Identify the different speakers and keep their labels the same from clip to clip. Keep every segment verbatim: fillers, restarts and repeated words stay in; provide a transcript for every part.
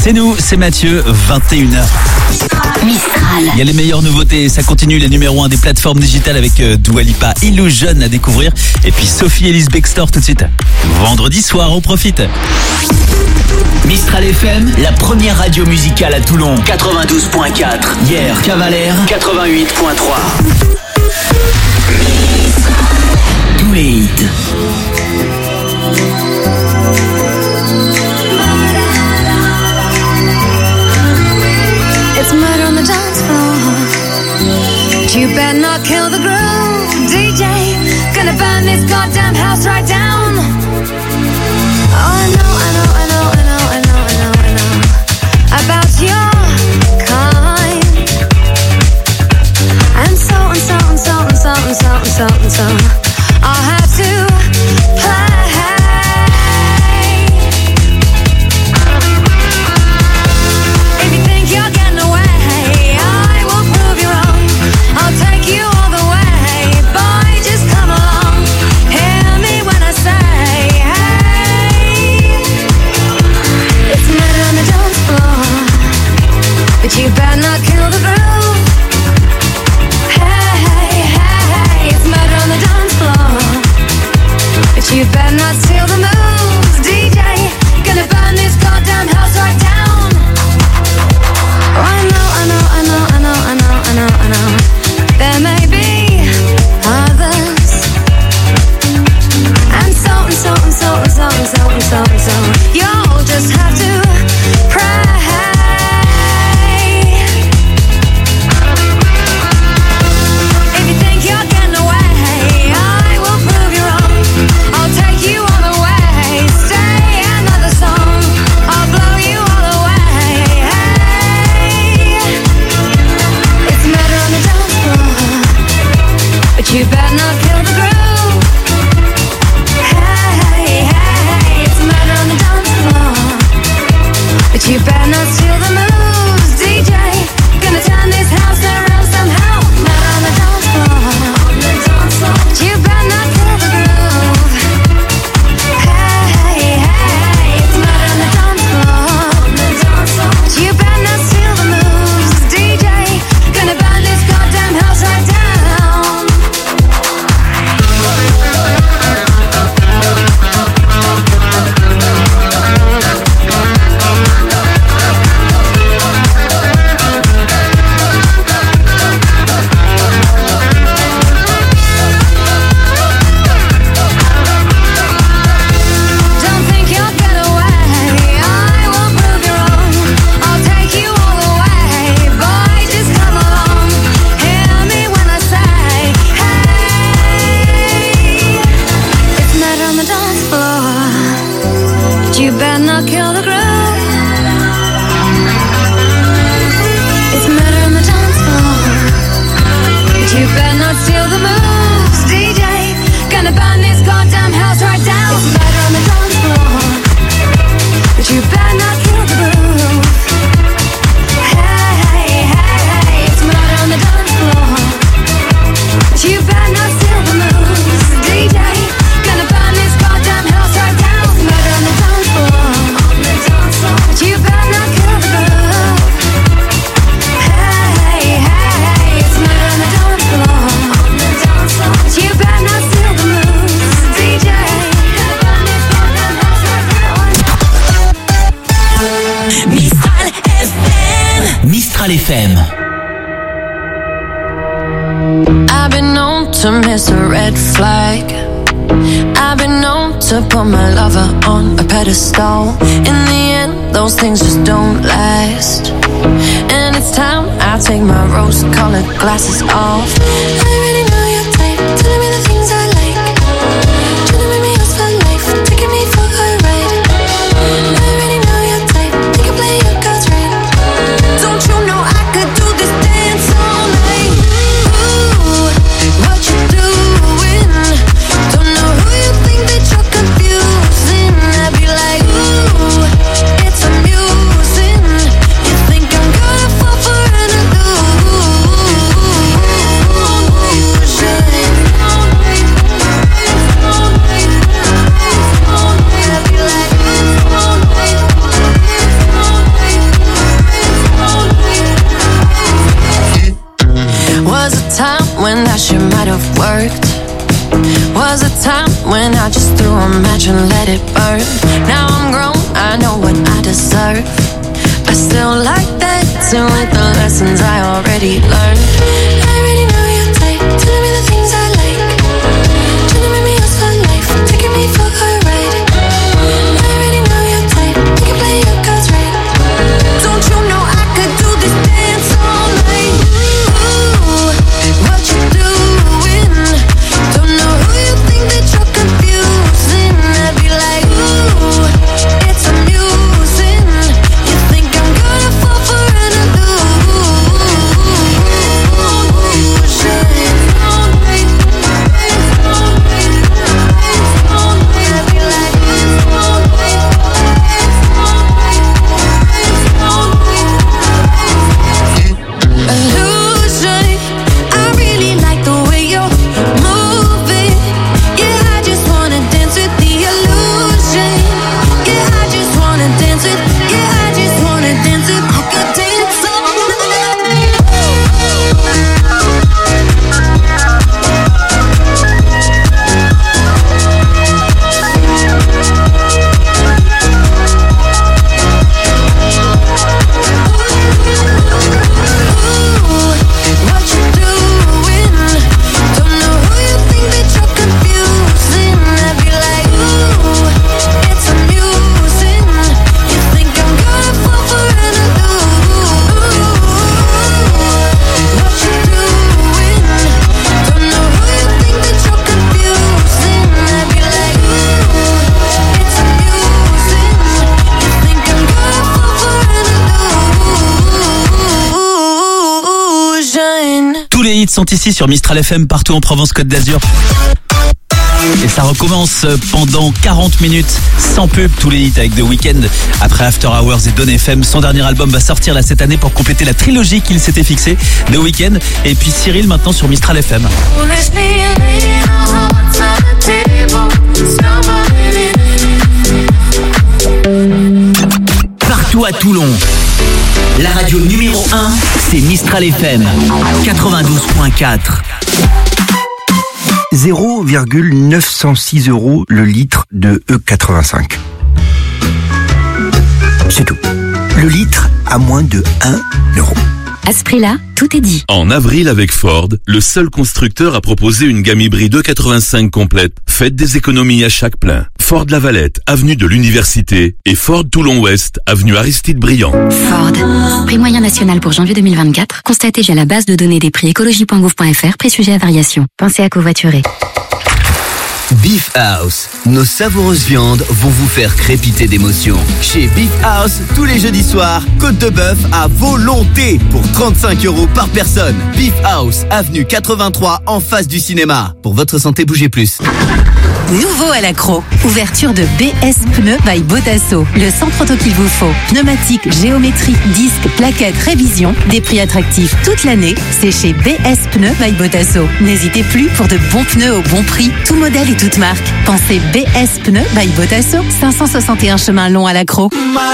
Speaker 1: C'est nous, c'est Mathieu, vingt et une heures.
Speaker 2: Mistral.
Speaker 1: Il y a les meilleures nouveautés, ça continue, les numéros un des plateformes digitales avec Dua Lipa, Illusion à découvrir. Et puis Sophie Ellis Bextor tout de suite. Vendredi soir, on profite.
Speaker 3: Mistral F M, la première radio musicale à Toulon. quatre-vingt-douze point quatre. Hier, Cavalère, quatre-vingt-huit point trois. Tous les hits.
Speaker 4: It's murder on the dance floor. You better not kill the groove, D J. Gonna burn this goddamn house right down. Oh, I know, I know, I know, I know, I know, I know, I know about your kind. And so and so and so and so and so and so and so I'll have to play. But you better not kill the groove. Hey, hey, hey, it's murder on the dance floor. But you better not steal the moves, D J. Gonna burn this goddamn house right down. Oh, I know, I know, I know, I know, I know, I know, I know. There may be others. And so and so and so and so and so and so and so. You'll just have to pray. You better not kill the groove. Hey, hey, hey, it's murder on the dance floor. But you better not steal the moves, D J. Gonna turn this house around somehow. Murder on the dance floor. But you better not kill the groove. Hey, hey, hey, it's murder on the dance floor. But you better not steal the moves, D J. Gonna burn this goddamn house right down.
Speaker 3: F M.
Speaker 5: I've been known to miss a red flag. I've been known to put my lover on a pedestal. In the end, those things just don't last. And it's time I take my rose-colored glasses off. I already know your type, telling me the things I like. Trying to make me yours for life, taking me for a ride. I already know your type, you can play your cards right. Don't you know I could do this dance all night? Ooh, what you doing? Don't know who you think that you're confusing. I'd be like, ooh, it's amusing. You think I'm gonna fall for an illusion? when I just threw a match and let it burn. Now I'm grown, I know what I deserve. I still like dancing with the lessons I already learned. I already know your type, telling me the things I like, trying to make me yours for life, taking me for a ride. I already know your type, you can play your cards right. Don't you know I could do this dance all night? Ooh, what you doing? Don't know who you think that you're confusing. I'd be like, ooh, it's amusing. You think I'm gonna fall for an illusion? I'd be like, illusion. I really like the way you're moving. Yeah, I just wanna dance with the illusion. Yeah, I just wanna dance with. Yeah, I just wanna dance with. I could dance all what you doing? Don't know who you think that you're confusing. I'd be like, ooh, it's amusing. You think I'm gonna fall for an illusion? What you doing? Don't know who you think that you're confusing. I'd be like, ooh, it's amusing. You think I'm gonna fall for an illusion?
Speaker 1: Tous les hits sont ici sur Mistral F M, partout en Provence, Côte d'Azur. Et ça recommence pendant quarante minutes sans pub, tous les hits avec The Weeknd. Après After Hours et Don F M, son dernier album va sortir là cette année pour compléter la trilogie qu'il s'était fixée. The Weeknd et puis Cyril maintenant sur Mistral F M.
Speaker 3: Partout à Toulon. La radio numéro un, c'est Mistral F M quatre-vingt-douze point quatre.
Speaker 6: zéro virgule neuf cent six euros le litre de E quatre-vingt-cinq. C'est tout. Le litre à moins de un euro.
Speaker 2: À ce prix-là, tout est dit.
Speaker 7: En avril avec Ford, le seul constructeur a proposé une gamme hybride E quatre-vingt-cinq complète. Faites des économies à chaque plein. Ford Lavalette, avenue de l'Université et Ford Toulon-Ouest, avenue Aristide Briand.
Speaker 2: Ford. Prix moyen national pour janvier deux mille vingt-quatre. Constatez via la base de données des prix écologie point gouv point f r, prix sujet à variation. Pensez à covoiturer.
Speaker 3: Beef House. Nos savoureuses viandes vont vous faire crépiter d'émotion. Chez Beef House, tous les jeudis soirs, côte de bœuf à volonté pour trente-cinq euros par personne. Beef House, avenue quatre-vingt-trois, en face du cinéma. Pour votre santé, bougez plus.
Speaker 8: Nouveau à l'accro. Ouverture de B S Pneus by Botasso. Le centre auto qu'il vous faut. Pneumatique, géométrie, disques, plaquettes, révision. Des prix attractifs toute l'année. C'est chez B S Pneus by Botasso. N'hésitez plus pour de bons pneus au bon prix. Tout modèle et toute marque. Pensez B S Pneus by Botasso. cinq cent soixante et un chemin long à l'accro.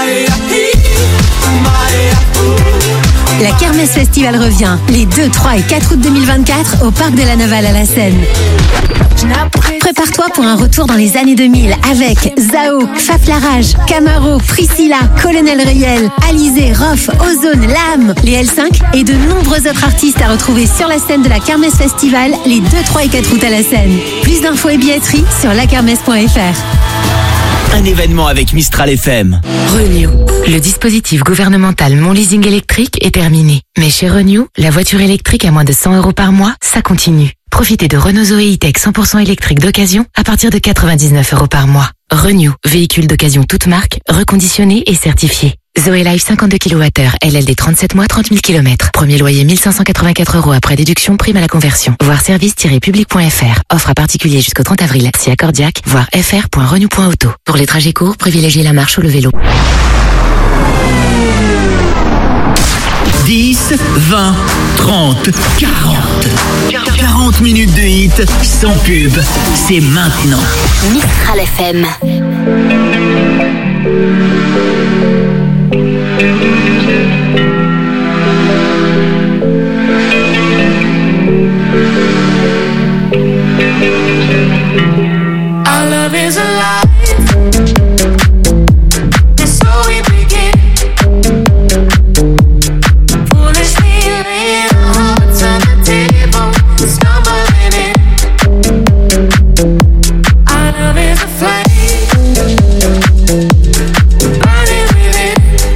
Speaker 8: La Kermesse Festival revient les deux, trois et quatre août deux mille vingt-quatre au Parc de la Navale à la Seine. Prépare-toi pour un retour dans les années deux mille avec Zao, Faflarage, Camaro, Priscilla, Colonel Riel, Alizé, Rof, Ozone, Lame, les L cinq et de nombreux autres artistes à retrouver sur la scène de la Kermesse Festival les deux, trois et quatre août à la Seine. Plus d'infos et billetterie sur lakermesse point f r.
Speaker 3: Un événement avec Mistral F M.
Speaker 9: Renew. Le dispositif gouvernemental Mon Leasing électrique est terminé. Mais chez Renew, la voiture électrique à moins de cent euros par mois, ça continue. Profitez de Renault Zoé E-Tech cent pour cent électrique d'occasion à partir de quatre-vingt-dix-neuf euros par mois. Renew, véhicule d'occasion toute marque, reconditionné et certifié. Zoé Life cinquante-deux kilowattheures, L L D trente-sept mois, trente mille kilomètres. Premier loyer mille cinq cent quatre-vingt-quatre euros après déduction, prime à la conversion. Voir service tiret public point f r. Offre à particulier jusqu'au trente avril. Si accordiaque, voir f r point renew point auto. Pour les trajets courts, privilégiez la marche ou le vélo.
Speaker 3: dix, vingt, trente, quarante. quarante minutes de hit sans pub. C'est maintenant.
Speaker 2: Mistral F M.
Speaker 5: I
Speaker 4: Our love is alive. And so we begin. Foolishly laying our hearts on the table, stumbling in. Our love is a flame, burning within.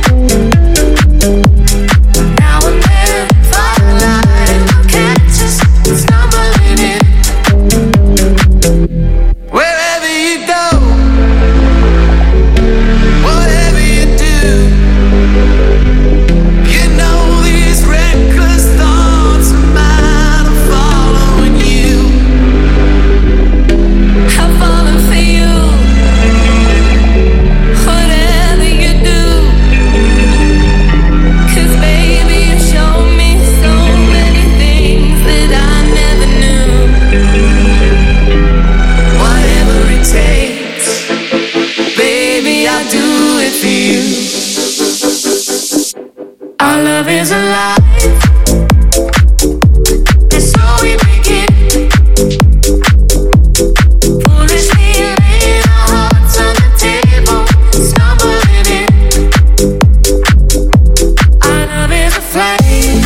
Speaker 4: Now and then, firelight will catch us stumbling in. Wherever you go, whatever you do, you know these reckless thoughts of mine are following you. I'm falling for you. Whatever you do, 'cause baby you showed me so many things that I never knew. Whatever it takes, baby, I'll do it for you. Our love is alive. And so we begin. Foolishly laying our hearts on the table, stumbling in. Our love is a flame,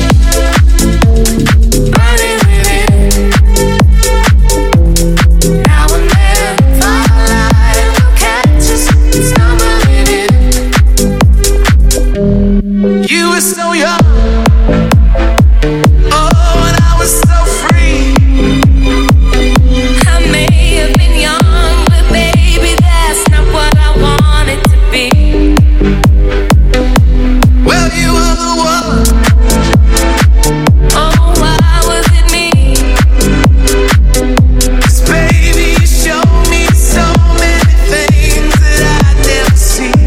Speaker 4: burning within. Now and then, firelight will catch us stumbling in. You were so young, oh, and I was so free. I may have been young, but baby, that's not what I wanted to be. Well, you were the one. Oh, why was it me? 'Cause baby, you showed me so many things that I'd never seen.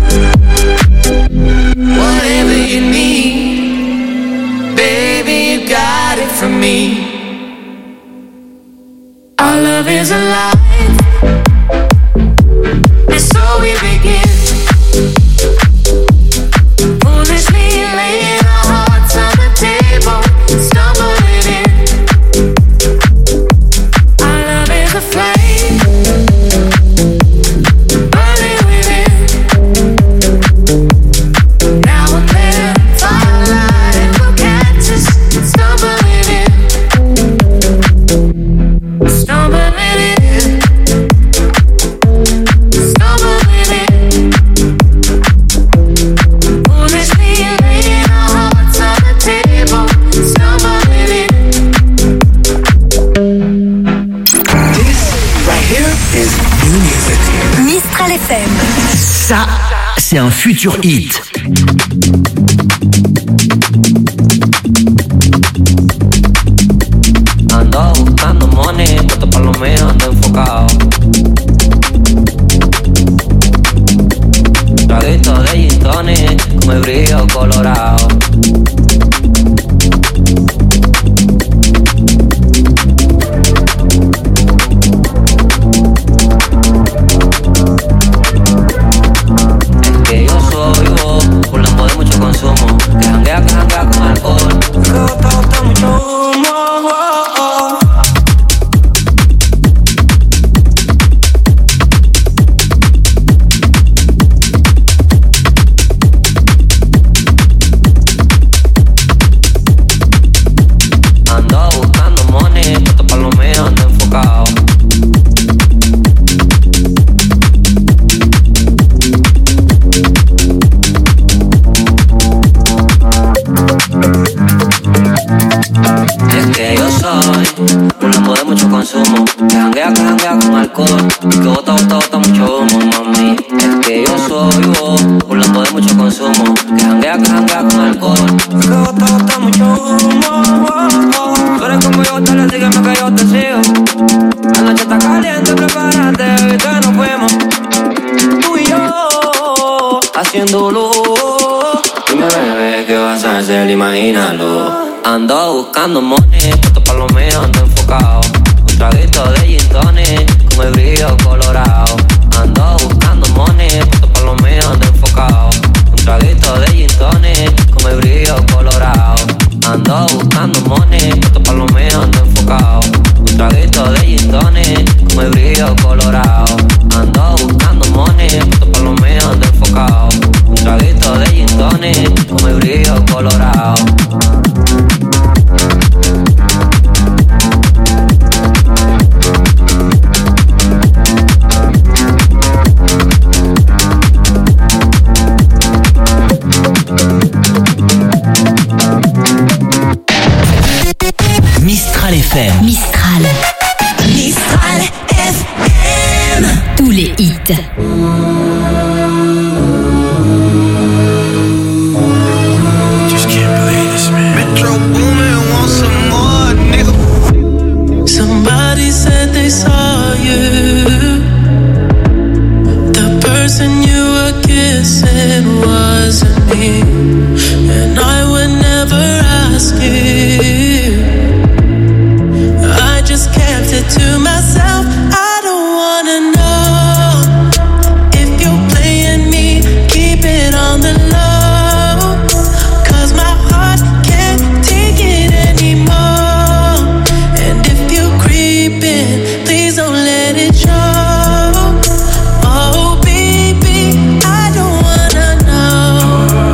Speaker 4: Whatever you need, baby, you got it from me. Our love is alive. And so we begin. Foolishly laying our hearts on the table, stumbling in. Our love is a flame, burning within. Now and then, firelight will catch us stumbling in. Stumbling in. Stumbling in. Foolishly laying our hearts on the table, stumbling in.
Speaker 10: This right here is new music.
Speaker 8: Mistral F M.
Speaker 6: Ça, c'est un futur hit.
Speaker 11: Ando buscando money, puesto pa' lo mío, ando enfocado. Traguito de gin tonic, con el brillo colorado. Es que yo soy vos, burlando de mucho consumo. Que janguea, que janguea con alcohol. Que bota, bota mucho humo. Ando buscando money, puesto pa' lo mío, ando enfocado. Es que yo soy un lambo de mucho consumo. Que janguea, que janguea con alcohol. Y que bota, bota, bota mucho humo, mami. Es que yo soy vos, un lambo de mucho consumo. Que janguea, que janguea con alcohol. Y que bota, bota mucho humo. Tú eres como yo, dale, sígueme que yo te sigo. La noche está caliente, prepárate, hoy que nos fuimos. Tú y yo, haciéndolo. Dime, bebé, ¿qué vas a hacer? Imagínalo. Ando buscando money, puesto pa' lo mío, ando enfocado. Un traguito de gin tonic, con el brillo colorado. Ando buscando money, puesto pa' lo mío, ando enfocado. Un traguito de gin tonic, con el brillo colorado. Ando buscando money, puesto pa' lo mío, ando enfocado. Un traguito de gin tonic, con mi brillo colorado. Ando buscando money, puesto por lo mío desfocado. Un traguito de gin tonic, con mi brillo colorado.
Speaker 1: Mistral F M.
Speaker 8: Mistral.
Speaker 12: Mistral F M.
Speaker 8: Tous les hits.
Speaker 10: Just can't believe this, man. Metro Boomin wants some more, nigga.
Speaker 13: Somebody said they saw you. The person you were kissing wasn't me, and I would never ask you. I just kept it to myself. I don't wanna know if you're playing me. Keep it on the low, 'cause my heart can't take it anymore. And if you're creeping, please don't let it show. Oh baby, I don't wanna know.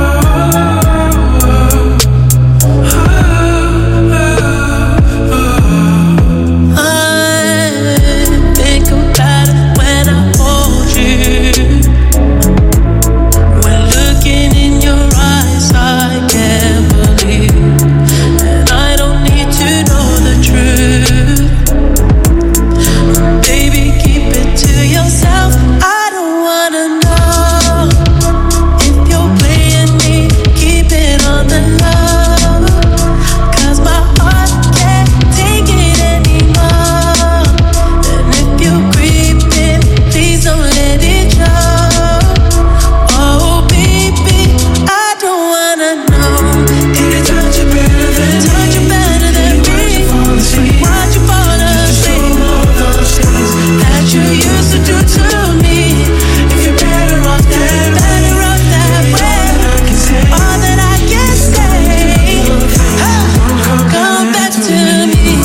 Speaker 13: I think about it when I hold you. When looking in your eyes, I can't believe, and I don't need to know the truth. Baby, keep it to yourself. I don't wanna know if you're playing me. Keep it on the low, 'cause my heart can't take it anymore. And if you're creeping, please don't let it show. Oh baby, I don't wanna know. Did you touch it better than me? Touch it better than me? Why'd you fall asleep? That you used to do to me. If you're better off that, better off that way. All that I can say, ah, come back to me.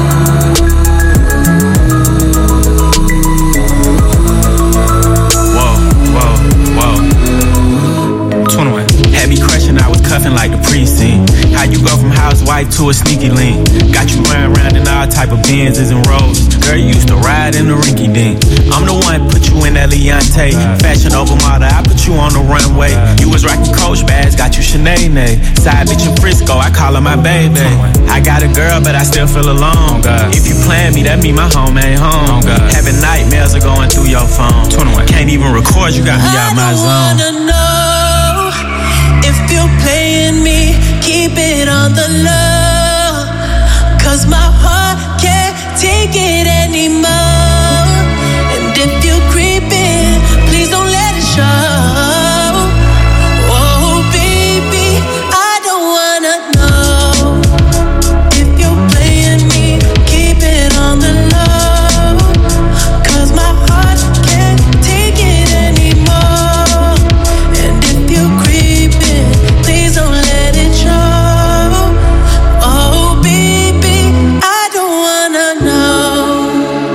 Speaker 14: Whoa, whoa, whoa. twenty-one. Had me crushing, I was cuffing like the precinct. How you go from housewife to a sneaky link? Got you running around in all type of Benzes and Rolls. Girl, you used to ride in the rinky dink. I'm the one put you in that Leontay. Fashion over model, I put you on the runway. You was rocking Coach bags, got you Sinead. Side bitch in Frisco, I call her my baby. I got a girl, but I still feel alone. If you plan me, that mean my home ain't home. Having nightmares are going through your phone. twenty-one. Can't even record, you got me out my
Speaker 13: I
Speaker 14: zone.
Speaker 13: wanna know if you're playing me. Keep it on the low, 'cause my heart can't take it anymore. And if you're creeping, please don't let it show. Oh baby, I don't wanna know if you're playing me. Keep it on the low, 'cause my heart can't take it anymore. And if you're creeping, please don't let it show. Oh baby, I don't wanna know.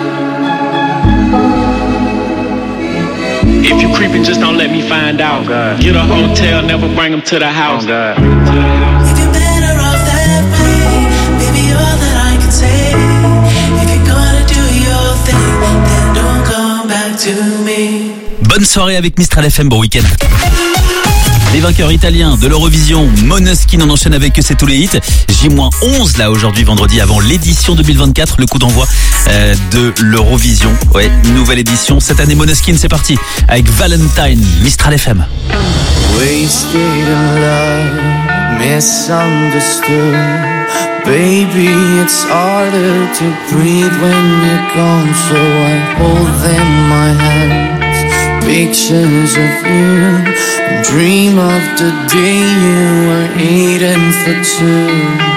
Speaker 14: If you creeping, just don't let me find out. Get a hotel, never bring them to the house.
Speaker 13: If you're better off that way, baby, all that I can say. If you're gonna do your thing, then don't come back to me.
Speaker 1: Bonne soirée avec Mistral F M, bon week-end. Les vainqueurs italiens de l'Eurovision, Måneskin, en enchaîne avec C'est tous les hits. J onze là aujourd'hui, vendredi, avant l'édition deux mille vingt-quatre, le coup d'envoi euh, de l'Eurovision. Ouais, nouvelle édition. Cette année, Måneskin, c'est parti avec Valentine, Mistral F M.
Speaker 15: Wasted in love, misunderstood. Baby, it's harder to breathe when you're gone, so I hold in my hands pictures of you, and dream of the day you were eating for two.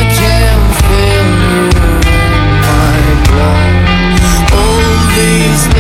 Speaker 15: These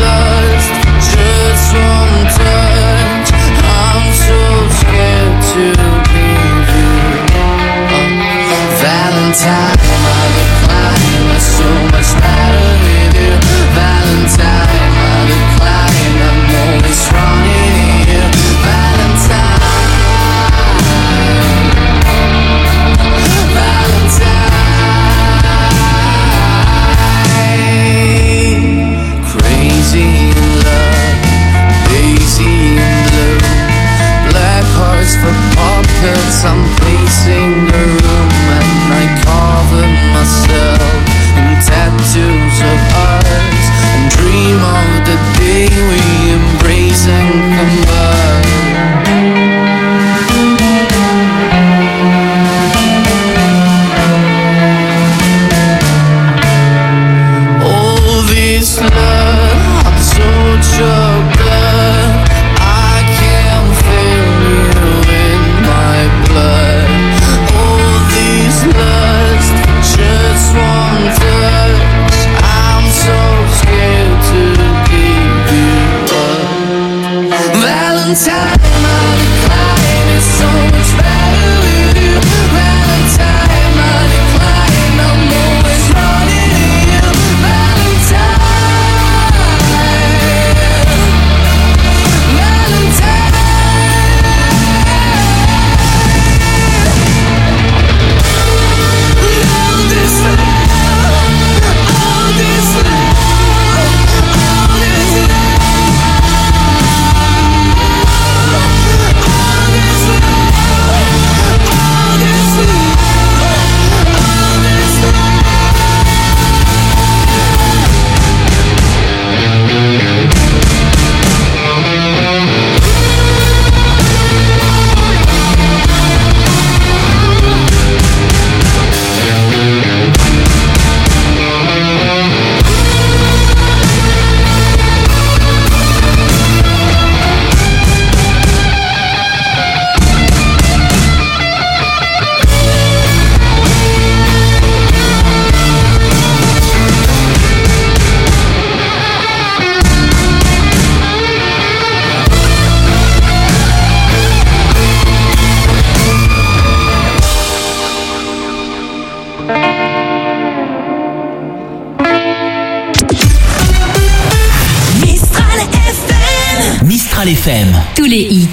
Speaker 1: Mistral F M.
Speaker 2: Tous les hits.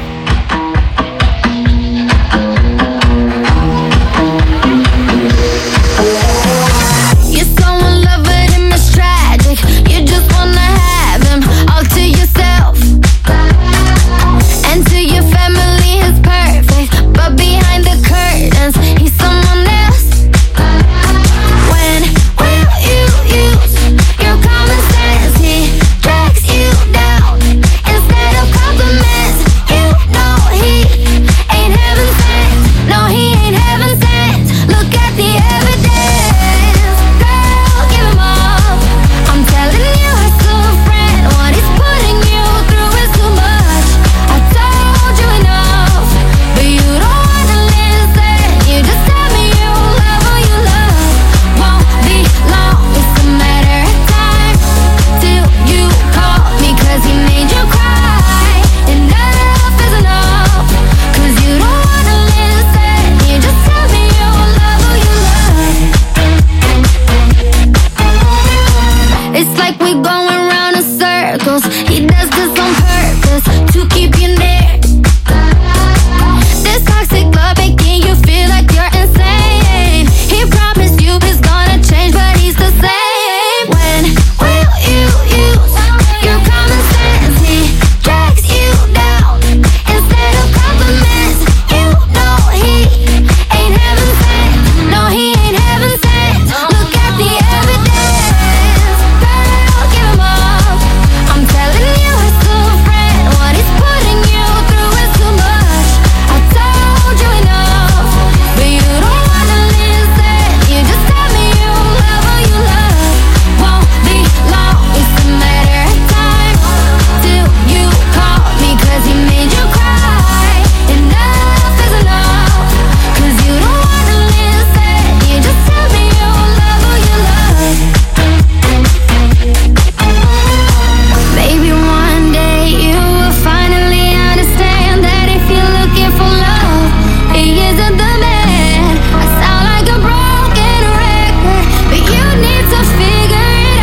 Speaker 5: You're so in love with him, it's tragic. You just wanna have him all to yourself. And to your family, he's perfect. But behind the curtains, he's someone else. When will you use your common sense? He drags you down instead of compliments. You know he ain't heaven sent. No, he ain't heaven sent. Look at the evidence. Girl, give him up. I'm telling you, as a friend, what he's putting you through is too much. I told you enough, but you don't wanna listen. You just tell me you love who you love. Won't be long, it's a matter of time till you call me, 'cause he made you cry. Enough is enough, 'cause you don't wanna listen. You just tell me you love who you love. It's like we're going round in circles. He does this on purpose to keep you near. This toxic love making you feel like you're insane. He promised you he's gonna change, but he's the same. When will you use your common sense? He drags you down instead of compliments. You know he ain't heaven sent. No, he ain't heaven sent. Look at the evidence. Girl, give him up. I'm telling you, as a friend, what he's putting you through is too much. I told you enough, but you don't wanna listen. You just tell me you love who you love. Won't be long, it's a matter of time till you call me, 'cause he made you cry. Enough is enough, 'cause you don't wanna listen. You just tell me you love who you love. Maybe one day you will finally understand that if you're looking for love, he isn't the man. I sound like a broken record, but you need to figure it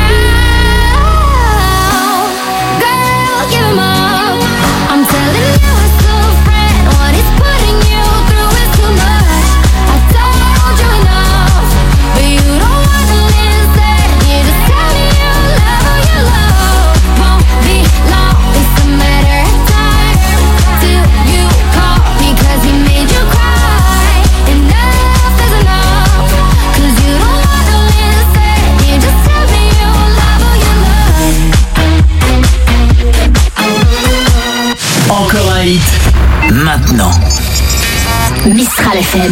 Speaker 5: out. Girl, give him up. I'm telling you, as a friend, what he's putting you through is too much. I told you enough, but you don't wanna listen. You just tell me you love who you love. Won't be long, it's a matter of time till you call me, 'cause he made you cry. Enough is enough, 'cause you don't wanna listen. You just tell me you love who you love.
Speaker 1: Encore un hit. Maintenant.
Speaker 2: Mistral F M.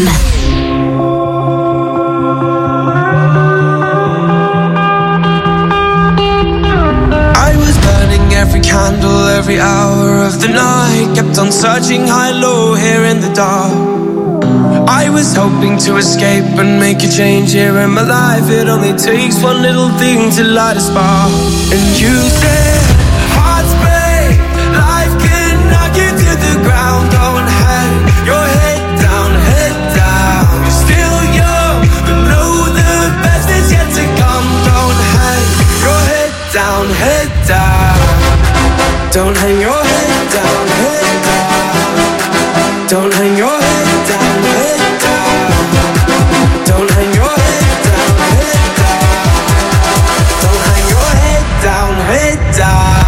Speaker 10: I was burning every candle every hour of the night. Kept on searching high, low, here in the dark. I was hoping to escape and make a change here in my life. It only takes one little thing to light a spark. And you said, hearts break, life can knock you to the ground. Don't hang your head down, head down. You're still young, but know the best is yet to come. Don't hang your head down, head down. Don't hang your head down, head down. Don't hang your head down, head down. Don't hang your head down, head down. Don't hang your head down, head down.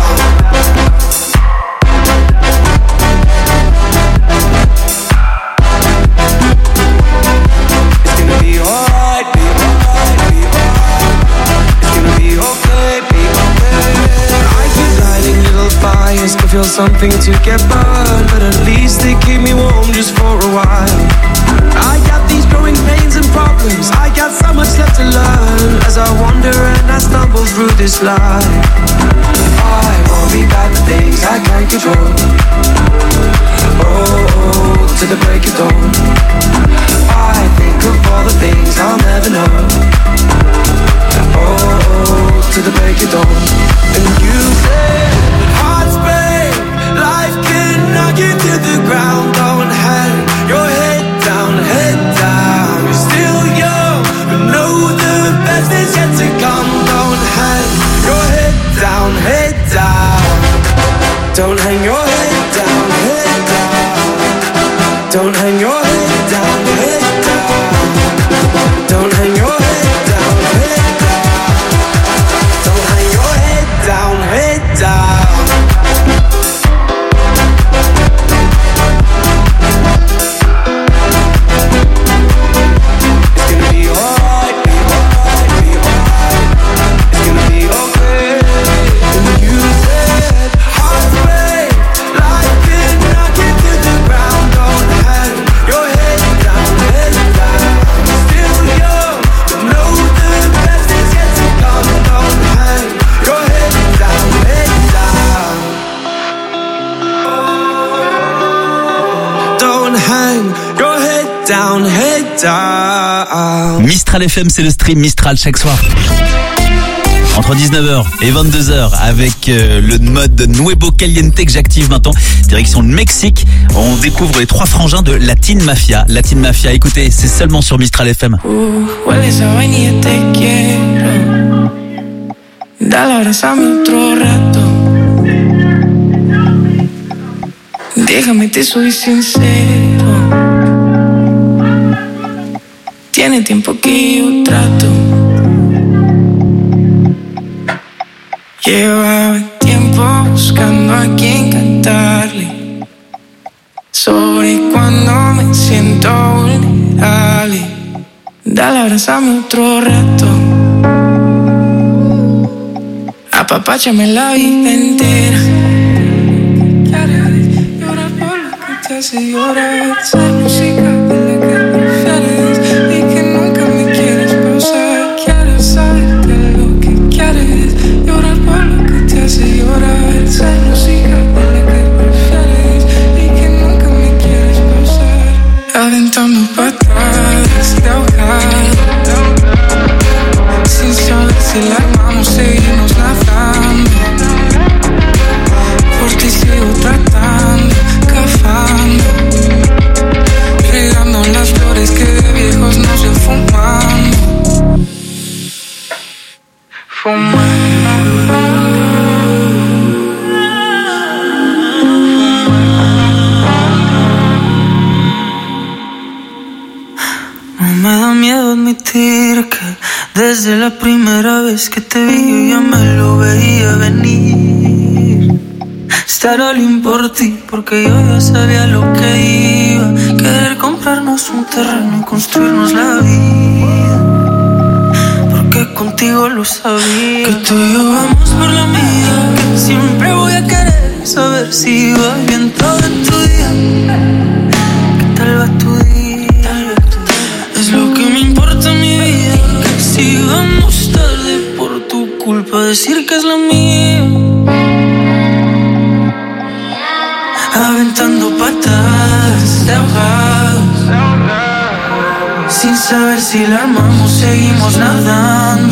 Speaker 10: It's gonna be alright, be alright, be alright. It's gonna be okay, be okay. I keep lighting little fires to feel something to get burned, but at least they keep me warm just for a while. I got these growing pains and problems. I got so much left to learn as I wander and I stumble through this life. I worry about the things I can't control. Oh, to the break of dawn. I think of all the things I'll never know. Oh, to the break of dawn. And you said, hearts break, life can knock you to the ground. Don't hang your head down, head down. You're still young, but know the best is yet to come. Don't hang your head down, head down. Don't hang your head down, head down. Don't hang your head down, head down. Don't hang your head down, head down. Don't hang your head down, head down. Down, head down.
Speaker 1: Mistral F M, c'est le stream Mistral chaque soir. Entre dix-neuf heures et vingt-deux heures avec euh, le mode Nuevo Caliente que j'active maintenant. Direction le Mexique. On découvre les trois frangins de Latin Mafia. Latin Mafia, écoutez, c'est seulement sur Mistral F M.
Speaker 13: Uh, hueles a vainilla, te quiero. Dale, abrázame otro rato. Déjame, te soy sincero. Tiene tiempo que yo trato. Llevaba tiempo buscando a quien cantarle sobre cuando me siento vulnerable. Dale, abrázame otro rato. Apapáchame la vida entera. Llorar por lo que te hace llorar. Esa música de la que prefieres y que nunca me quieres pausar. Quiero saber qué es lo que quieres. Llorar por lo que te hace llorar. Esa música de la que prefieres y que nunca me quieres pausar. Aventando patadas de ahogado, sin saber si la armamos, seguimos nadando. Por ti sigo tratando, cavando, regando las flores que de viejos no se fumando. Fumando. No me da miedo admitir que desde la primera vez que te vi yo ya me lo veía venir. Estar all in por ti, porque yo ya sabía lo que iba. Querer comprarnos un terreno y construirnos la vida, porque contigo lo sabía. Que tú y yo vamos por la mía, que siempre voy a querer saber si va bien todo en tu día. ¿Qué tal va tu día? Es lo que me importa en mi vida. Que si vamos tarde por tu culpa, decir que es la mía. Aventando patadas de ahogados, sin saber si la armamos, seguimos nadando.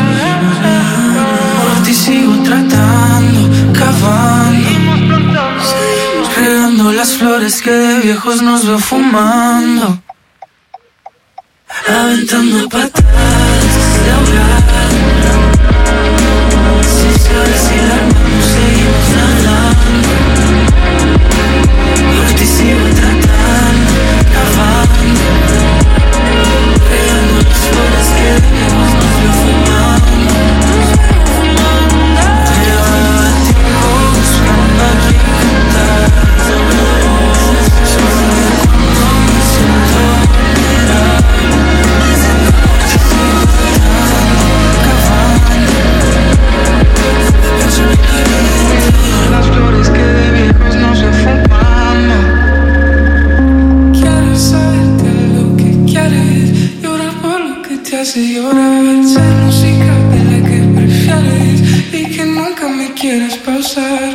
Speaker 13: Por ti sigo tratando, cavando, regando las flores que de viejos nos veo fumando. Aventando patadas de ahogados, sin saber si la armamos, seguimos nadando. Por ti sigo tratando, cavando, regando las flores que de viejos nos veo fumando. Llevaba tiempo buscando a quien cantar sobre cuando me siento vulnerable. Las flores que de viejos no se fumando. Quiero saber qué es lo que quieres. Llorar por lo que te hace llorar. Ser música de la que prefieres y que nunca me quieres pausar.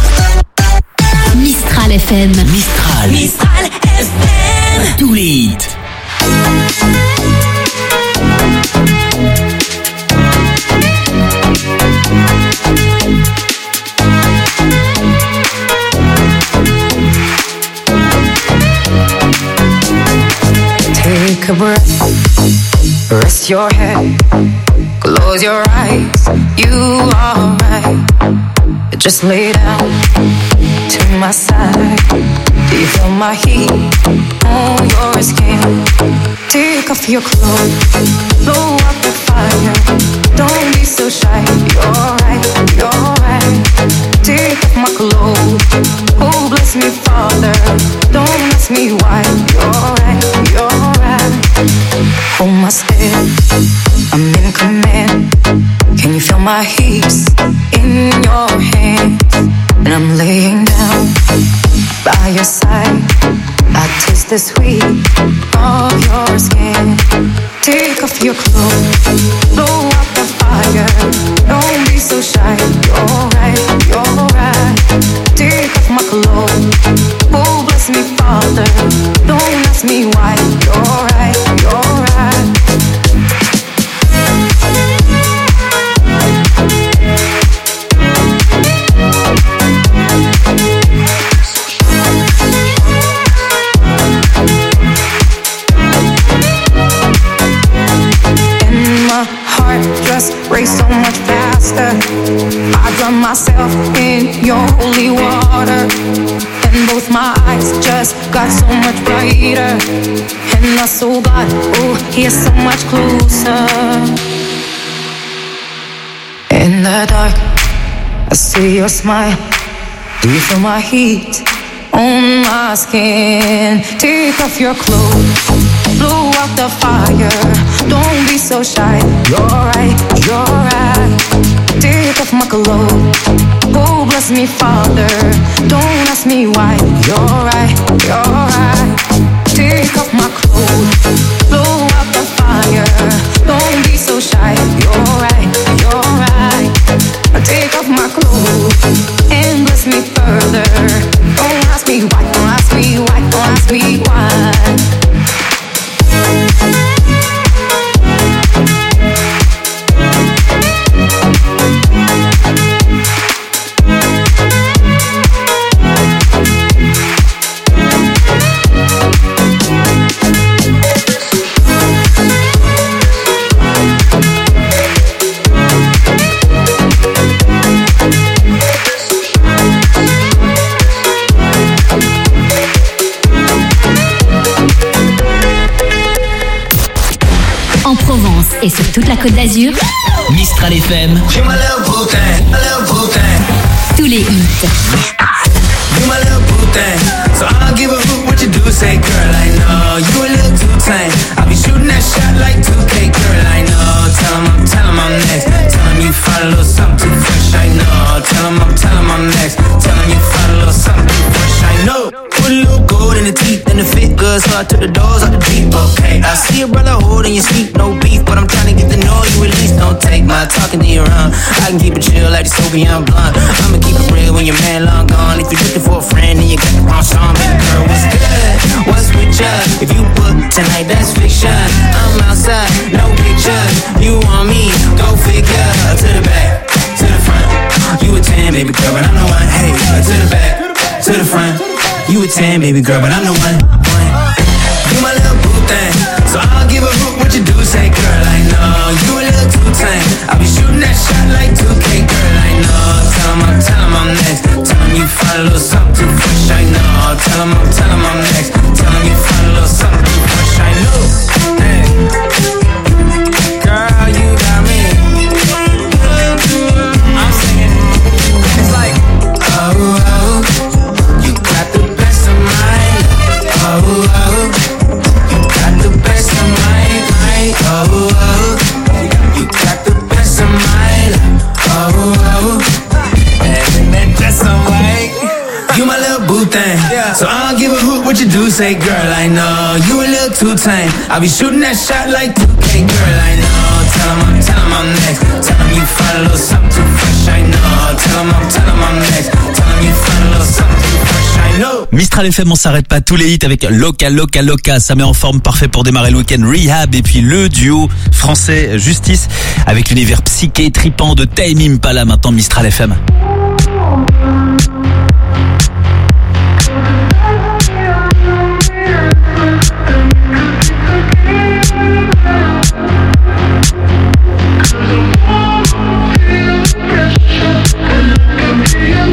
Speaker 2: Mistral F M.
Speaker 1: Mistral.
Speaker 12: Mistral F M.
Speaker 1: Tous les hits.
Speaker 16: Take a breath, rest your head, close your eyes, you are right. Just lay down to my side. Do you feel my heat on your skin? Take off your clothes, blow up the fire. Don't be so shy. You're right, you're right. Take off my clothes. Oh, bless me, Father. Don't ask me why. You're right, you're right. Hold my step, I'm in command. Can you feel my hips in your hands? And I'm laying down by your side. I taste the sweet of your skin. Take off your clothes, blow up the fire. Don't be so shy. You're right, you're right. Take off my clothes. Oh, bless me, Father. Don't ask me why. You're right, you're right. Just race so much faster. I drown myself in your holy water, and both my eyes just got so much brighter. And my soul got, oh, here so much closer. In the dark, I see your smile. Do you feel my heat on my skin? Take off your clothes, blow out the fire. Don't be so shy. You're right, you're right. Take off my clothes. Oh, bless me, Father. Don't ask me why. You're right, you're right. Take off my clothes. Blow out the fire. Don't be so shy. You're right, you're right. Take off my clothes and bless me further. Don't ask me why. Don't ask me why. Don't ask me why.
Speaker 2: Et sur toute la Côte d'Azur,
Speaker 1: Mistral F M.
Speaker 2: Tous les hits.
Speaker 10: You my little boo thing, so I don't give a hoot what you do. Say, girl, I know you a little too tame. I'll be shooting that shot like two K, girl, I know. Tell 'em I'm, tell 'em I'm next. Tell 'em you find a little something too fresh, I know. Tell 'em I'm, tell 'em I'm next. Tell 'em you find a little something too fresh, I know. Put a little gold in the teeth and the fit good, so I took the doors out the deep, okay. I see a brother holding your sleep, no beef, but I'm trying to get to know you at least. Don't take my talking to your own. I can keep it chill like the Soviet blunt. I'ma keep it real when your man long gone. If you're looking for a friend, then you got the wrong song. Baby girl, what's good? What's with ya? If you book tonight, that's fiction. I'm outside, no pictures. You want me? Go figure. To the back, to the front. You a ten, baby girl, but I'm the one. Hey, to the back, to the front. You a ten, baby girl, but I'm the one. one. You my little boo thing, so I don't give a hoot what you do. Say, girl, I know you a little too tame. I'll be shooting that shot like two K, girl, I know. Tell 'em I'm, tell 'em I'm next. Tell 'em you find a little something too fresh, I know. Tell 'em I'm, tell 'em I'm next. Tell 'em you find a little something too fresh, I know. Hey. Girl, you got me. I'm singing. It's like, oh, oh. You got the best of mine. Oh, oh. You got the best of mine. Oh, oh. You got the best of mine. Oh, oh. And that dress I'm like, you my little boo thing, so I don't give a hoot what you do. Say, girl, I know you a little too tame. I'll be shooting that shot like two K, girl, I know. Tell 'em I'm, tell 'em I'm next. Tell 'em you find a little something too fresh, I know. Tell 'em I'm, tell 'em I'm next. Tell 'em you find a little something too fresh, I know.
Speaker 1: Mistral F M, on s'arrête pas, tous les hits avec Loca, Loca, Loca, ça met en forme, parfait pour démarrer le week-end. Rehab et puis le duo français Justice avec l'univers psyché tripant de Tame Impala. Maintenant Mistral F M.
Speaker 13: Yeah.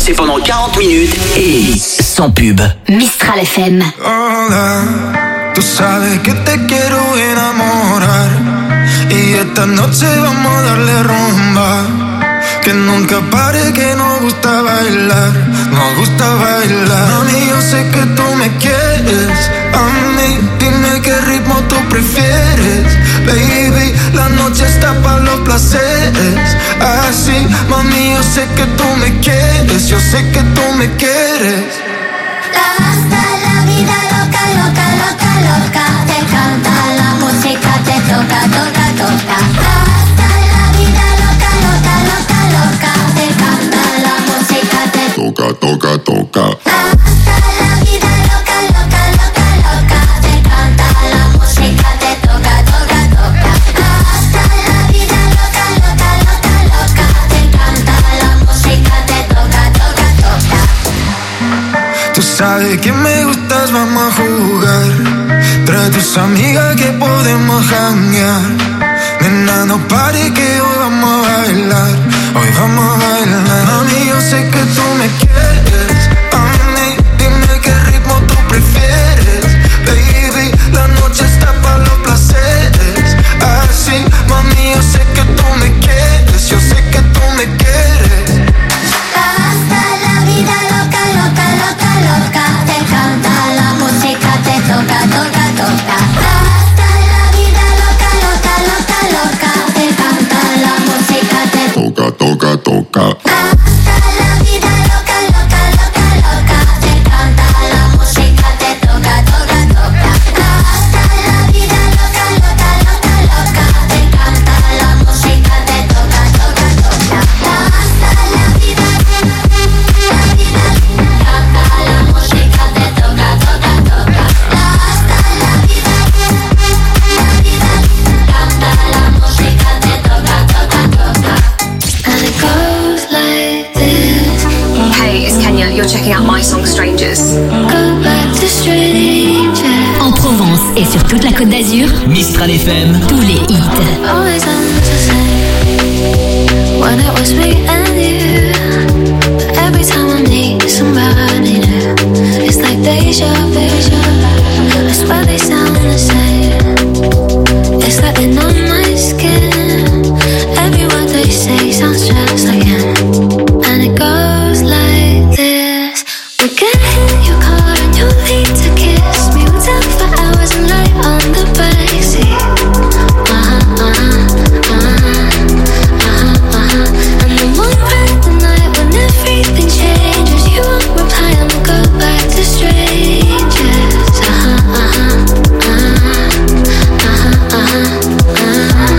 Speaker 3: passer pendant quarante minutes et sans pub.
Speaker 2: Mistral F M.
Speaker 10: Hola, tú sabes que te quiero enamorar y esta noche vamos a darle rumba. Que nunca pare, que nos gusta bailar, nos gusta bailar. Mami, yo sé que tú me quieres, a mí dime qué ritmo tú prefieres. Baby, la noche está para los placeres. Así, mami, yo sé que tú me quieres, yo sé que tú me quieres.
Speaker 4: Hasta la vida loca, loca, loca, loca. Te canta la música, te toca, toca, toca. Hasta la vida loca, loca, loca, loca. Te canta la música, te
Speaker 17: toca, toca, toca.
Speaker 4: Hasta la vida loca, loca, loca, loca. Te canta la música, te toca, toca, toca. Hasta la vida loca, loca, loca, loca. Te canta la música, te toca, toca, toca.
Speaker 10: Tú sabes que me gustas, vamos a jugar. Trae tus amigas que podemos janguear. Nena, no pare que hoy vamos a bailar. Hoy vamos a bailar. Mami, yo sé que tú me quieres. A mí, dime qué ritmo tú prefieres. Baby, la noche está para los placeres. Así, mami, yo sé que tú me quieres. Yo sé que tú me quieres.
Speaker 4: Hasta la vida loca, loca, loca, loca. Te canta la música, te toca, toca, toca. Hasta la vida loca, loca, loca, loca. Te canta la música, te
Speaker 17: toca, toca, toca.
Speaker 4: Hasta la vida loca, loca, loca, loca. Te canta la música, te toca, toca, toca. Hasta la vida loca, loca, loca, loca. Te canta la música, te toca, toca, toca. Hasta la vida, la vida, canta la música, te toca, toca, toca. Hasta la vida, la vida, canta la música, te toca, toca, toca. And it goes like this.
Speaker 18: Hey, it's Kenya. You're checking out my song Strangers.
Speaker 4: Go back to strangers.
Speaker 2: En Provence et sur toute la Côte d'Azur,
Speaker 3: Mistral F M,
Speaker 2: tous les hits.
Speaker 4: Always ends the same when it was me and you. But every time I meet somebody new, it's like deja vu. I swear they sound the same. It's like they know my skin. Every word they say sounds just like him. And it goes like this. We get in your car and you leave to kiss me. We talk for hours and lie on the backseat. Uh-huh, uh-huh, uh-huh, uh-huh, uh-huh. And then one random night when everything changes, you won't reply and we'll go back to strangers. Uh-huh, uh-huh, uh-huh, uh-huh, uh-huh.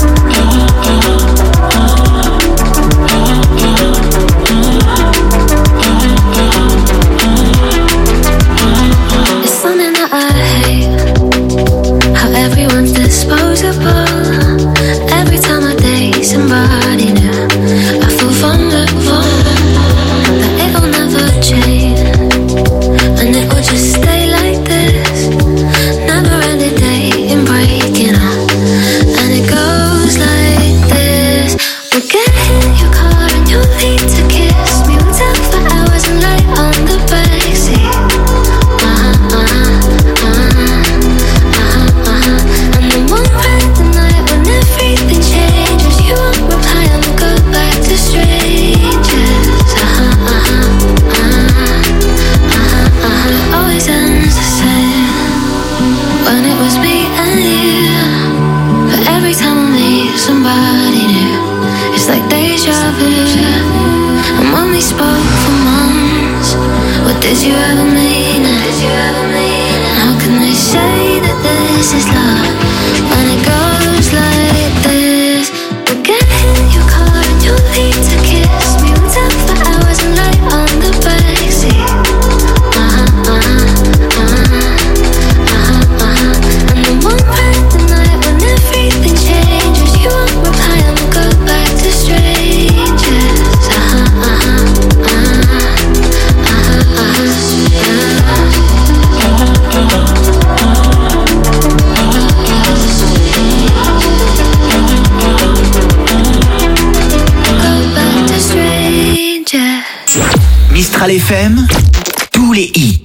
Speaker 4: It's something that I hate, how everyone's disposable. Every time I date somebody new, I feel vulnerable, that it'll never change, and it will just stay like this. Never ending dating, breaking up, and it goes like this. We get in your car and you leave to kiss me. We talk for hours and lie on the backseat. Uh-huh, uh-huh, uh-huh, uh-huh, uh-huh. And then one random night when everything changes, you won't reply and we'll go back to strangers. Uh-huh, uh-huh, uh-huh, uh-huh, uh-huh. Always ends the same when it was me and you. But every time I meet somebody new, it's like deja vu. And when we spoke for months, what did you ever mean it? Did you ever mean it? How can they say that this is love when it goes like this? We get in your car and you leave to kiss me. We talk for hours and lie on the backseat. Uh-huh, uh-huh, uh-huh, uh-huh, uh-huh. And then one random night when everything changes, you won't reply and we'll go back to strangers. Uh-huh, uh-huh, uh-huh, uh-huh, uh-huh.
Speaker 3: Mistral F M, tous les hits.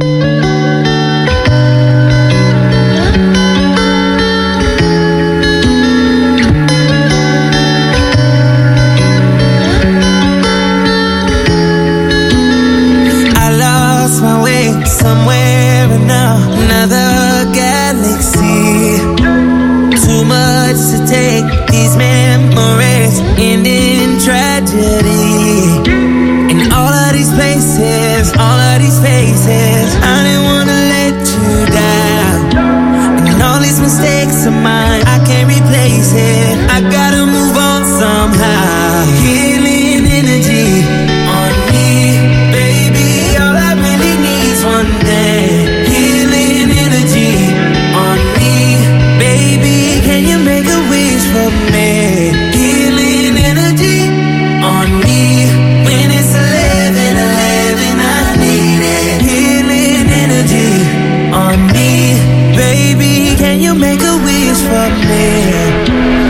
Speaker 10: Somewhere in another galaxy. Too much to take, these memories end in tragedy. In all of these places, all of these faces, I didn't wanna let you down. And all these mistakes of mine, I can't replace it. I gotta move on somehow. Healing energy on me, baby. All I really need is one day. Healing energy on me, baby. Can you make a wish for me? Healing energy on me. When it's eleven eleven, I need it. Healing energy on me, baby. Can you make a wish for me?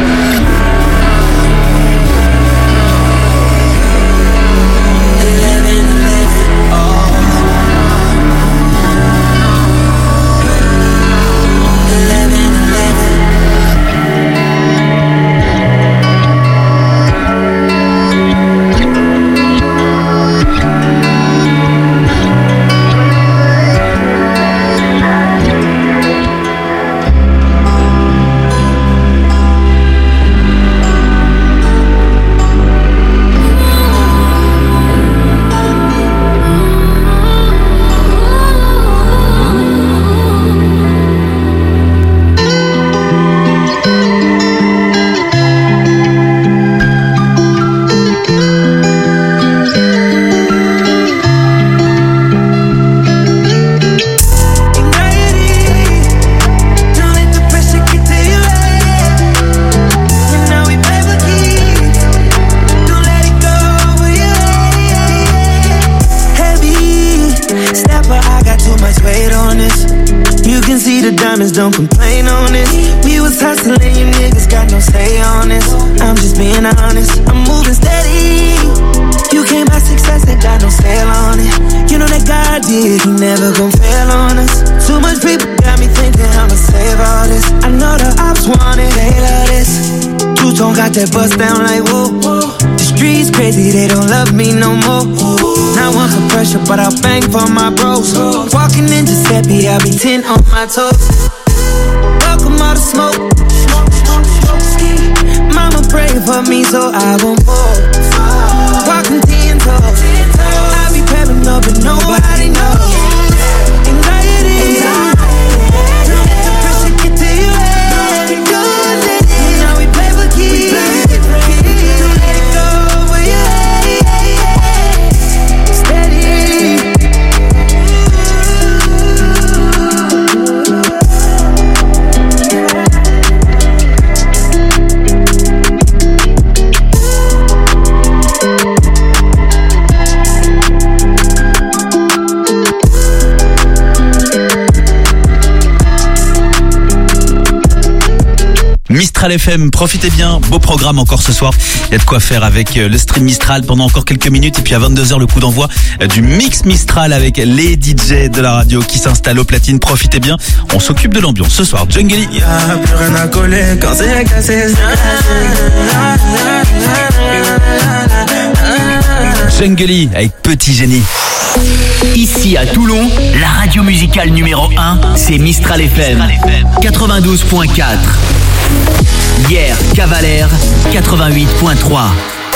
Speaker 10: Don't complain on this. We was hustling, you niggas got no say on this. I'm just being honest, I'm moving steady. You came by success, they got no sale on it. You know that God did, he never gon' fail on us. Too much people got me thinking I'ma save all this. I know the ops want it, they love this. Two-tone got that bust down like whoa, whoa. The streets crazy, they don't love me no more. Not one for pressure, but I'll bang for my bros. Walking in Giuseppe, I'll be ten on my toes. Welcome all the smoke. Mama pray for me so I won't fall. Walking ten toes. I be pepping up but nobody knows. Anxiety. Don't let the pressure get to your head. Don't let it. Now we play for keys. Don't let it go over your head. Steady.
Speaker 1: Mistral F M, profitez bien, beau programme encore ce soir. Il y a de quoi faire avec le stream Mistral pendant encore quelques minutes. Et puis à vingt-deux heures, le coup d'envoi du mix Mistral avec les D J de la radio qui s'installent aux platines. Profitez bien, on s'occupe de l'ambiance. Ce soir, Jungly.
Speaker 10: Y'a plus rien à coller quand c'est cassé.
Speaker 1: Jungly avec Petit Génie.
Speaker 3: Ici à Toulon, la radio musicale numéro un, c'est Mistral F M quatre-vingt-douze point quatre. Hier, Cavalère quatre-vingt-huit point trois.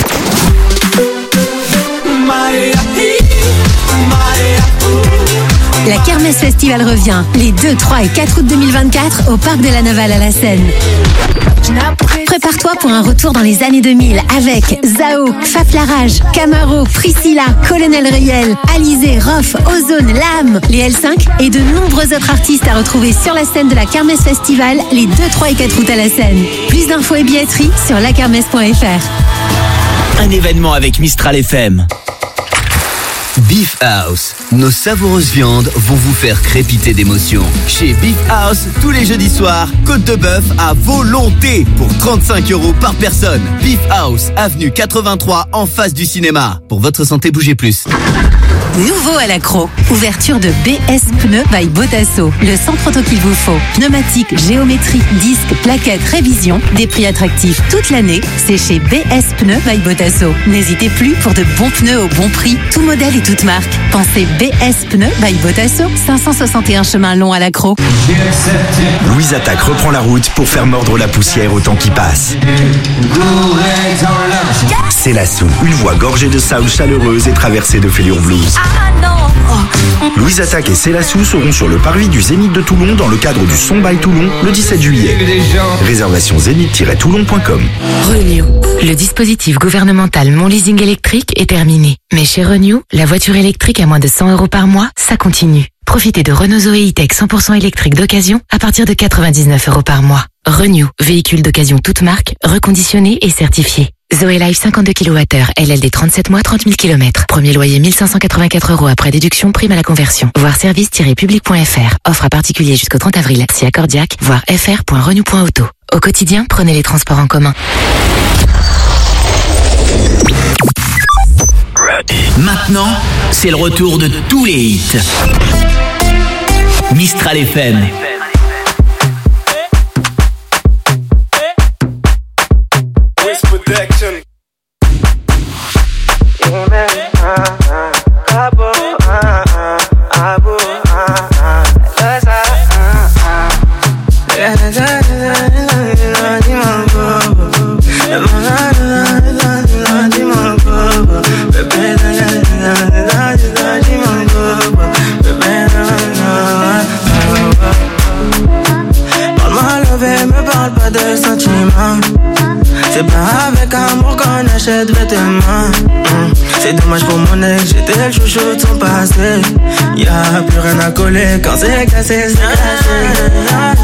Speaker 8: La Kermesse Festival revient les deux, trois et quatre août deux mille vingt-quatre au Parc de la Navale à la Seine. Prépare-toi pour un retour dans les années deux mille avec Zao, Faflarage, Camaro, Priscilla, Colonel Riel, Alizé, Rof, Ozone, Lame, les L cinq et de nombreux autres artistes à retrouver sur la scène de la Kermesse Festival les deux, trois et quatre août à la Seine. Plus d'infos et billetterie sur la kermesse point f r.
Speaker 3: Un événement avec Mistral F M. Beef House, nos savoureuses viandes vont vous faire crépiter d'émotion. Chez Beef House, tous les jeudis soirs, côte de bœuf à volonté pour trente-cinq euros par personne. Beef House, avenue quatre-vingt-trois en face du cinéma. Pour votre santé, bougez plus.
Speaker 8: Nouveau à l'accro. Ouverture de B S Pneus by Botasso. Le centre auto qu'il vous faut. Pneumatique, géométrie, disques, plaquettes, révision. Des prix attractifs toute l'année. C'est chez B S Pneus by Botasso. N'hésitez plus pour de bons pneus au bon prix. Tout modèle et toute marque. Pensez B S Pneus by Botasso. cinq cent soixante et un chemin long à l'accro.
Speaker 6: Louise Attaque reprend la route pour faire mordre la poussière au temps qui passe. C'est la Sou, une voix gorgée de soul chaleureuse et traversée de fêlure blues. Louise Attaque et C'est la Sou seront sur le parvis du Zénith de Toulon dans le cadre du Son by Toulon le dix-sept juillet. Réservation zénith tiret toulon point com.
Speaker 9: Renew. Le dispositif gouvernemental Mon Leasing électrique est terminé. Mais chez Renew, la voiture électrique à moins de cent euros par mois, ça continue. Profitez de Renault Zoé E-Tech cent pour cent électrique d'occasion à partir de quatre-vingt-dix-neuf euros par mois. Renew, véhicule d'occasion toute marque, reconditionné et certifié. Zoé Life cinquante-deux kilowattheures, L L D trente-sept mois, trente mille kilomètres. Premier loyer mille cinq cent quatre-vingt-quatre euros après déduction, prime à la conversion. Voir service tiret public point f r. Offre à particulier jusqu'au trente avril. Si accordiaque, voir f r point renew point auto. Au quotidien, prenez les transports en commun.
Speaker 3: Maintenant, c'est le retour de tous les hits. Mistral F M.
Speaker 10: C'est pas avec amour qu'on achète vêtements. mmh. C'est dommage pour mon ex, j'étais le chouchou de son passé. Y'a plus rien à coller quand c'est cassé, c'est cassé.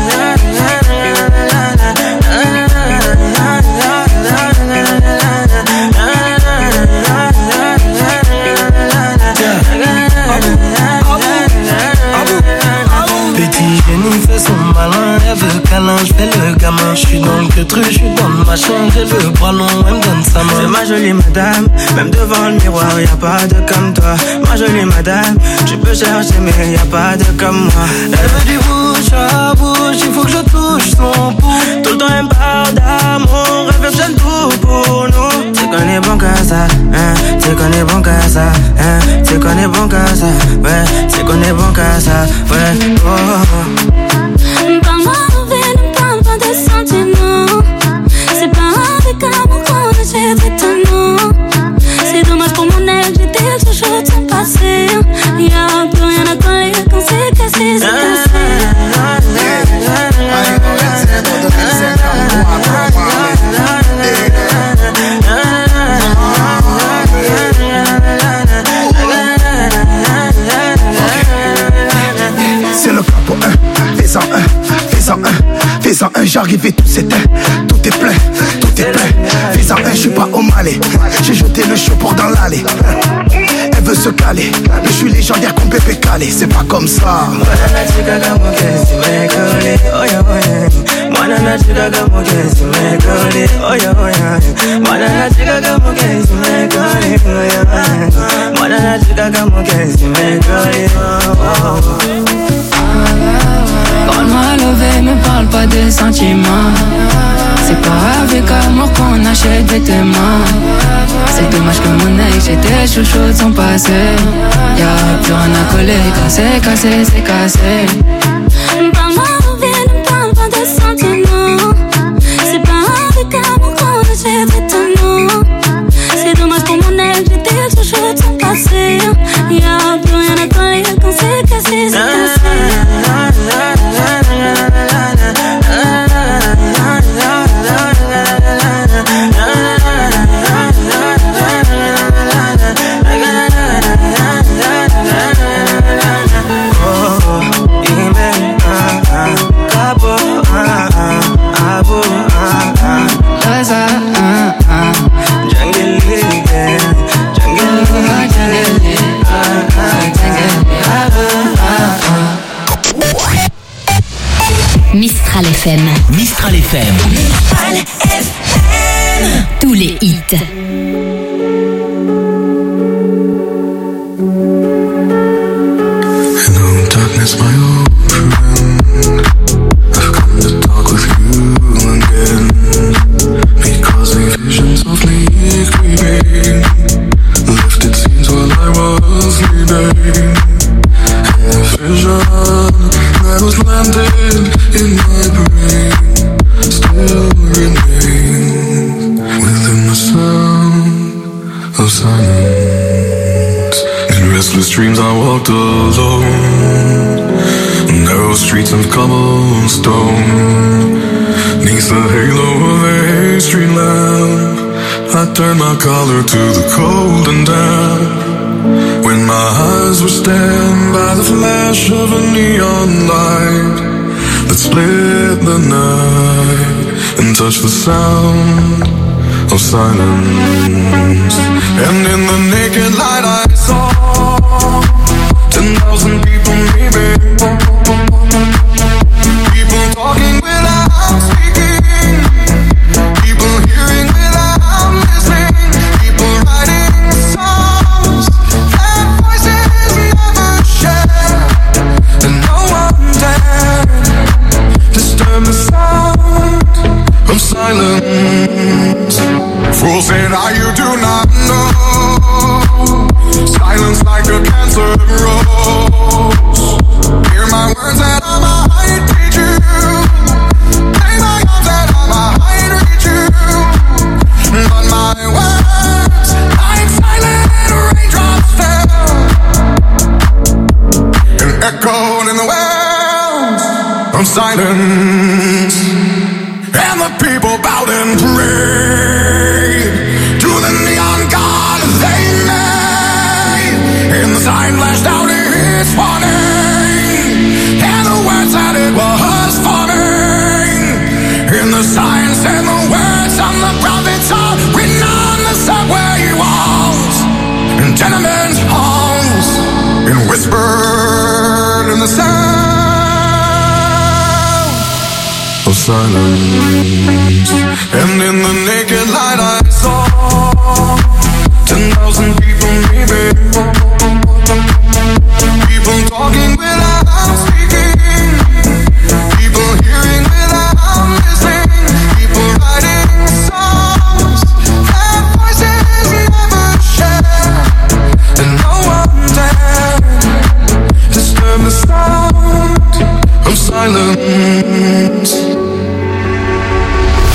Speaker 10: Petit génie fait son malin, elle veut câlin, je fais le gamin. Je suis dans le queutru, je suis dans le machin, j'ai le bras long, elle me donne sa main. C'est ma jolie madame, même devant le miroir, y'a pas de comme toi. Ma jolie madame, tu peux chercher mais y'a pas de comme moi. Elle veut du bouche à bouche, il faut que je touche son pouls. Tout le temps elle me parle d'amour, elle veut que j'aime tout pour nous. C'est qu'on est bon qu'à ça, hein, c'est qu'on est bon qu'à ça, hein, c'est qu'on est bon qu'à ça, ouais, c'est qu'on est bon qu'à ça, ouais, oh, oh.
Speaker 4: Parle-moi envers, ne parle pas de sentiments. C'est pas avec amour qu'on achète étonnant. C'est dommage pour mon ex, j'étais le chouchou de son passé. Y'a plus rien à coller quand c'est cassé, c'est cassé.
Speaker 19: C'est le capo un, fais-en un, fais-en un, fais-en un, j'arrive et tout s'éteint, tout est plein, tout est plein. Fais-en un, je suis pas au Malais, j'ai jeté le chapeau dans l'allée. Elle veut se caler, je suis légendaire comme Pépé Calé, c'est pas comme ça.
Speaker 16: Parle-moi levé, me parle pas de sentiments. C'est pas avec amour qu'on achète des vêtements. C'est dommage que mon ex, j'étais chouchou de son passé. Y'a plus rien à coller quand c'est cassé, c'est cassé.
Speaker 4: Parle-moi envers, ne parle pas de sentiments. C'est pas avec amour qu'on achète étonnant. C'est dommage pour mon ex, j'étais le chouchou de son passé. Y'a plus rien à coller quand c'est cassé, c'est cassé.
Speaker 2: Mistral F M.
Speaker 3: Mistral F M.
Speaker 2: Mistral F M. Tous les hits.
Speaker 20: dreams I walked alone, narrow streets of cobblestone. Neath the halo of a street lamp, I turned my collar to the cold and damp. When my eyes were stabbed by the flash of a neon light that split the night and touched the sound of silence. And in the naked light I saw ten thousand people maybe, people talking without speaking, people hearing without listening, people writing songs that voices never share, and no one dared disturb the sound of silence. Fool said I, you do not know, silence like a cancer grows. Hear my words that I might reach you, play my arms that I might reach you, but my words like silent raindrops fell and echoed in the wells of silence. And the people bowed and prayed to the neon god they made, and the sign flashed out its warning, and the words that it was forming, and the signs and the words on the prophets are written on the subway walls, in tenement halls, and whispered in the sound of silence.